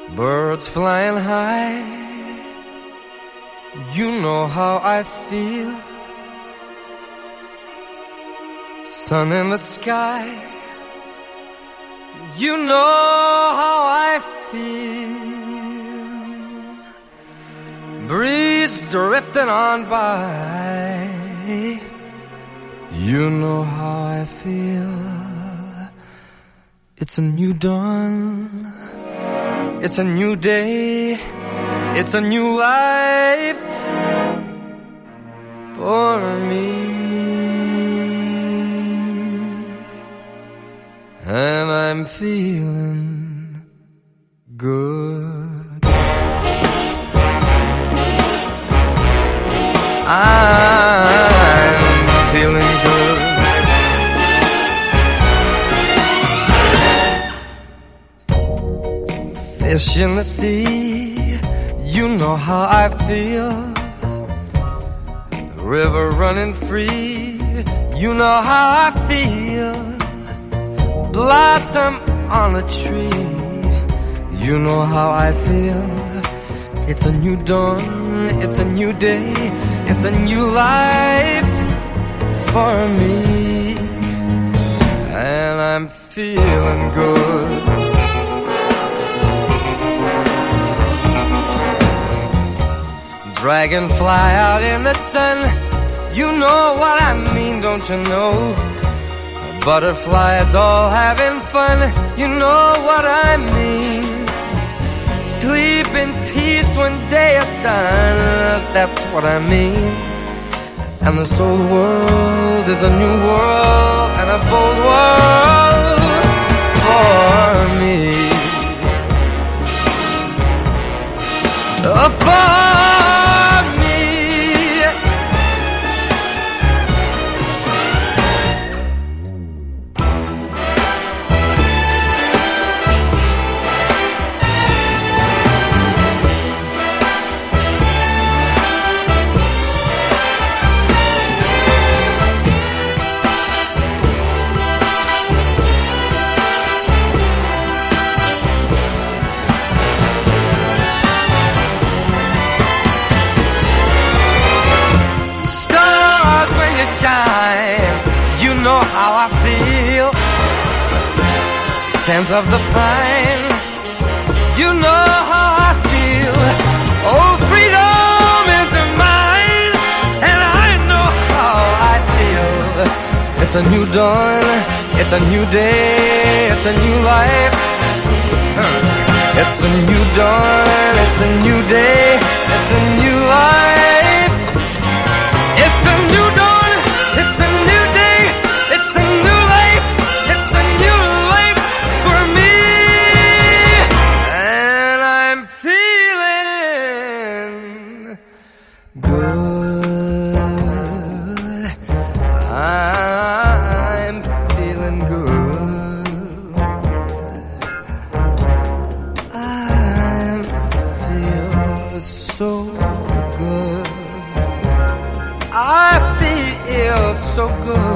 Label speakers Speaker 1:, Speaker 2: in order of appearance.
Speaker 1: Birds flying high, you know how I feel. Sun in the sky, you know how I feel. Breeze drifting on by, you know how I feel. It's a new dawn, it's a new day, it's a new life for me. And I'm feeling good. I'm feeling good. Fish in the sea, you know how I feel. River running free, you know how I feel. Blossom on a tree, you know how I feel. It's a new dawn, it's a new day, it's a new life for me. And I'm feeling good. Dragonfly out in the sun, you know what I mean, don't you know? Butterflies all having fun, you know what I mean. Sleep in peace when day is done, that's what I mean. And this old world is a new world and a bold world for me. For me. You know how I feel. Scent of the pine, you know how I feel. Oh, freedom is mine, and I know how I feel. It's a new dawn, it's a new day, it's a new life. It's a new dawn, it's a new day, it's a new life. It's a new dawn, it's a new day, it's a new life, it's a new life for me. And I'm feeling good. I'm feeling good. I feel so good. I feel so good.